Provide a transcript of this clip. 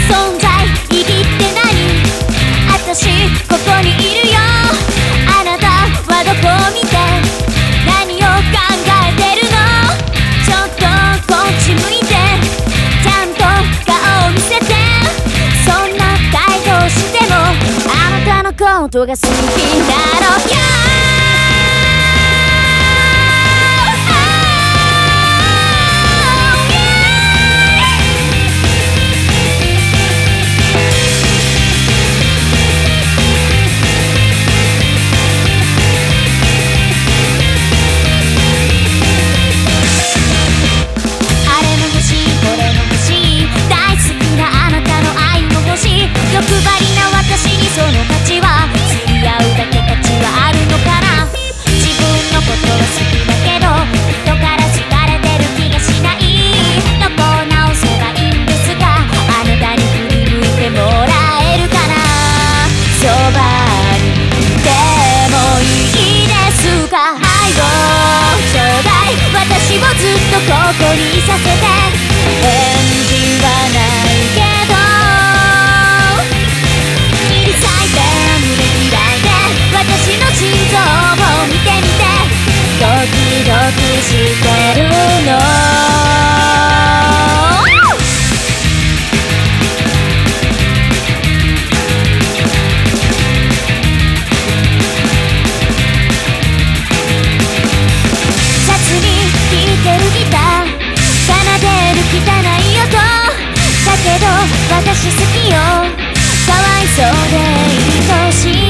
存在意義って何？私ここにいるよ。あなたはどこを見て何を考えてるの？ちょっとこっち向いてちゃんと顔を見せて。そんな態度してもあなたのことが好きだろうよ。欲張りな私にその価値は釣り合うだけ価値はあるのかな。自分のことは好きだけど人から好かれてる気がしない。どこを直せばいいんですか？あなたに振り向いてもらえるかな。そばにいてもいいですか？愛をちょうだい。私をずっとここにいさせて。返事はないけど私の心臓を見てみて。ドキドキしてるの？雑に弾いてるギター奏でる汚い音だけど私好きよ。かわいそうで愛しい